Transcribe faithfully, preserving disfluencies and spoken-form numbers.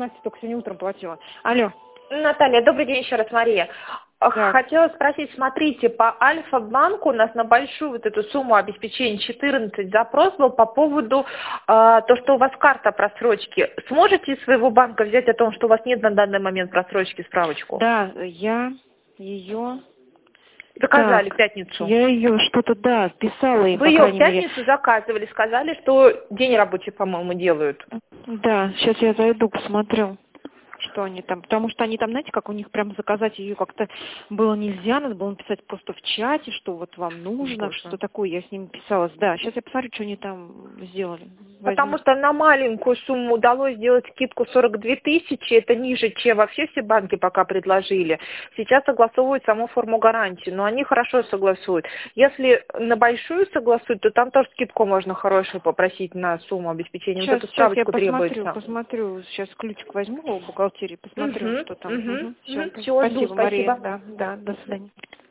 восемнадцать только сегодня утром платила. Алло. Наталья, добрый день еще раз, Мария. Так. Хотела спросить, смотрите, по Альфа-банку у нас на большую вот эту сумму обеспечения четырнадцать запрос был по поводу э, то, что у вас карта просрочки. Сможете из своего банка взять о том, что у вас нет на данный момент просрочки, справочку? Да, я ее... Заказали Так, в пятницу. Я ее что-то, да, писала им, Вы по ее в крайней мере. пятницу заказывали, сказали, что день рабочий, по-моему, делают. Да, сейчас я зайду, посмотрю, что они там. Потому что они там, знаете, как у них прям заказать ее как-то было нельзя, надо было написать просто в чате, что вот вам нужно, Боже. что такое, я с ними писалась. Да, сейчас я посмотрю, что они там сделали. Потому Возьму. что на маленькую сумму удалось сделать скидку сорок две тысячи, это ниже, чем вообще все банки пока предложили. Сейчас согласовывают саму форму гарантии, но они хорошо согласуют. Если на большую согласуют, то там тоже скидку можно хорошую попросить на сумму обеспечения. Сейчас, Вот эту сейчас я справочку посмотрю, требуется. посмотрю, сейчас ключик возьму в бухгалтерии, посмотрю, Угу, что там. угу, Угу. Все, угу. Все, жду, спасибо, Мария. спасибо. Да, да, до свидания.